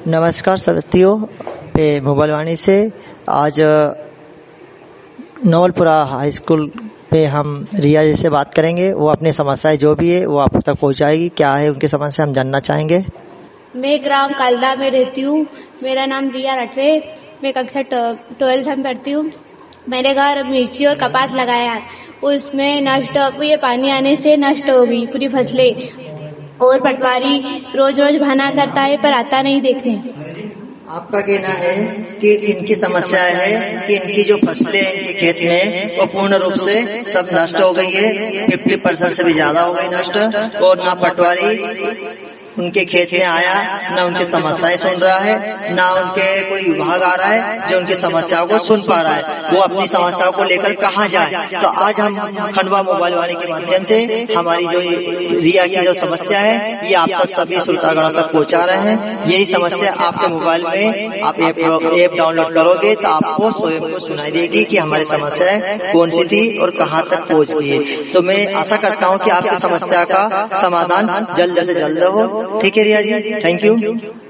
नमस्कार साथियों, मैं मोबाइल वाणी से आज नवलपुरा हाई स्कूल पे हम रिया जी से बात करेंगे। वो अपनी समस्याएं जो भी है वो आप तक पहुंचाएगी। क्या है उनकी समस्या हम जानना चाहेंगे। मैं ग्राम कालदा में रहती हूँ। मेरा नाम रिया रटवे। मैं कक्षा 12th में पढ़ती हूँ। मेरे घर मिर्ची और कपास लगाया है, उसमें ये पानी आने से नष्ट हो गई पूरी फसलें। और पटवारी रोज रोज बहाना करता है पर आता नहीं देखने। आपका कहना है कि इनकी समस्या है कि इनकी जो फसलें इनके खेत में वो पूर्ण रूप से सब नष्ट हो गई है, 50% से भी ज्यादा हो गई नष्ट। और ना पटवारी उनके खेत में आया, ना उनकी समस्याएं सुन रहा है, ना उनके कोई विभाग आ रहा है जो उनकी समस्याओं को सुन पा रहा है। वो अपनी समस्याओं को लेकर कहाँ जाए। तो आज हम खंडवा मोबाइल वाणी के माध्यम से हमारी जो रिया की जो समस्या है ये आप तक सभी श्रोतागणों तक पहुंचा रहे हैं। यही समस्या आपके मोबाइल में आप ऐप डाउनलोड करोगे तो आपको स्वयं को सुनाई देगी कि हमारी समस्या कौन सी थी और कहाँ तक पहुंच गई है। तो मैं आशा करता हूँ कि आपकी समस्या का समाधान जल्द से जल्द हो। ठीक है रिया जी, थैंक यू।